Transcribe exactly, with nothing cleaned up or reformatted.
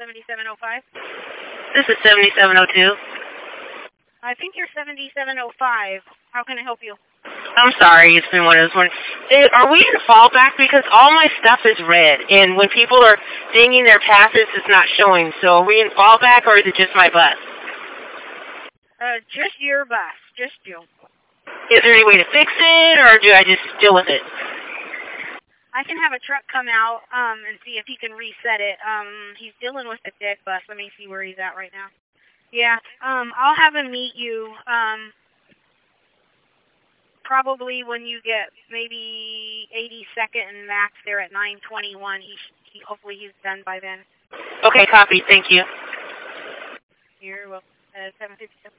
seventy-seven oh five? This is seventy-seven oh two. I think you're seventy-seven oh five. How can I help you? I'm sorry, it's been one of those mornings. Are we in fallback? Because all my stuff is red, and when people are dinging their passes, it's not showing. So are we in fallback, or is it just my bus? Uh, just your bus. Just you. Is there any way to fix it, or do I just deal with it? I can have a truck come out um, and see if he can reset it. Um, he's dealing with a dead bus. Let me see where he's at right now. Yeah, um, I'll have him meet you um, probably when you get maybe eighty-second and max there at nine twenty-one. He, he hopefully he's done by then. Okay, copy. Thank you. You're welcome. Uh, seven fifty-seven.